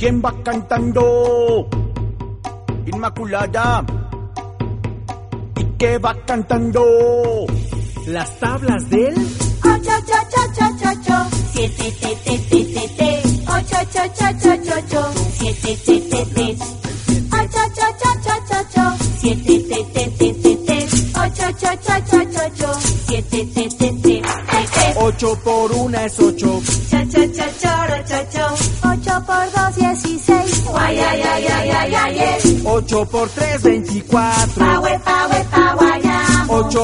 ¿Quién va cantando? Inmaculada. ¿Y qué va cantando? Las tablas del 8, 7, 8, 7, 7, 8 por 1 es 8. 8 por 2, 16. 8 por 3, 24. 8